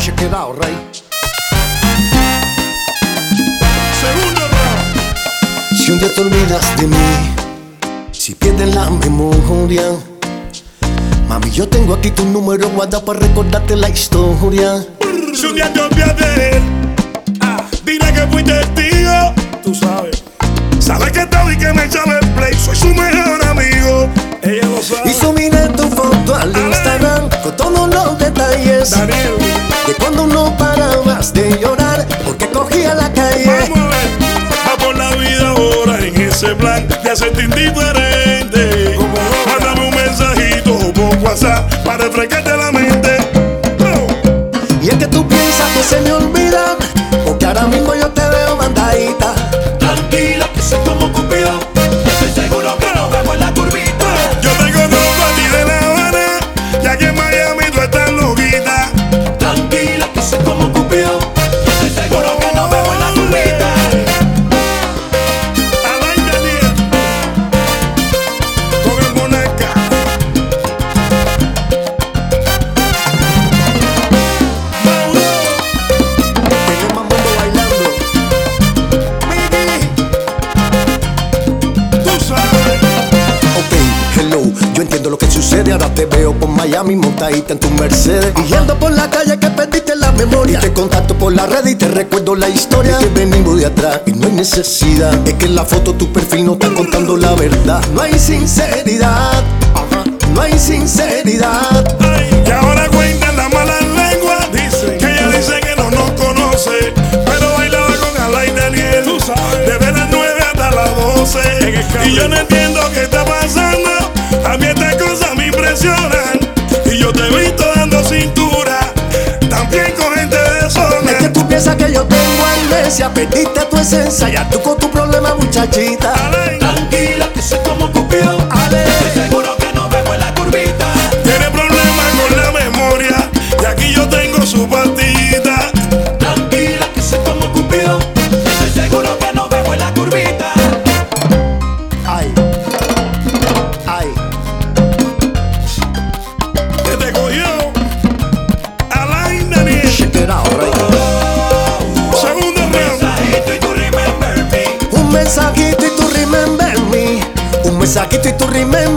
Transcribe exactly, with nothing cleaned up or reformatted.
Check it out, right? Segundo round. Si un día te olvidas de mí, si pierdes la memoria, mami, yo tengo aquí tu número guardado para recordarte la historia. Si un día te olvidas de él, ah, dile que fui testigo. Tú sabes. Sabes que te vi que me echaba el play. Soy su mejor amigo. Ella lo sabe. Y subiré tu foto al Instagram con todos los detalles Daniel, de cuando no parabas de llorar porque cogía la calle. vamos a ver. Va por la vida ahora en ese plan de hacerte indiferente. Mándame un mensajito por WhatsApp para refrescarte la mente. Oh. Y es que tú piensas que se me olvida porque ahora mismo yo te veo mandadita. Tranquila, que soy como Cupido. Estoy seguro que nos vemos en la curvita. Yo te conozco a ti de La Habana y aquí en Miami tú estás loquita. Tranquila, que soy como Cupido. Estoy seguro que nos vemos en la curvita. Alain Daniel con el Monarca. Mauro, Tenemos más mundo bailando. Miki. tú sabes. Ok, hello, yo entiendo lo que sucede. Ahora te veo por Miami montadita en tu Mercedes, y ando por la calle que perdiste la memoria. Te contacto por la red y te recuerdo la historia. Es que venimos de atrás y no hay necesidad. Es que en la foto tu perfil no está contando la verdad. No hay sinceridad, ajá, no hay sinceridad. Ay, y ahora cuentan las malas lenguas. Dicen que ella dice que no nos conoce, pero bailaba con Alain Daniel. Tú sabes. Desde las nueve hasta las doce. Y yo no entiendo qué está pasando. A mí estas cosas me impresionan. Y yo te he visto dando cintura, también con gente de Es que zona. tú piensas que yo tengo amnesia, perdiste tu esencia, ya tú con tu problema, muchachita. Alain, Tranquila, que soy como Cupido. Ale. Estoy seguro que nos vemos en la curvita. tiene problemas con la memoria y aquí yo tengo su pastillita. Tranquila, que soy como Cupido. Estoy seguro que nos vemos en la curvita. Ay, ay. Que te cogió Alain Daniel. Check it out, right? Segundo round. Mensajito y tú remember me. Un mensajito y tú remember me. Un mensajito y tú remember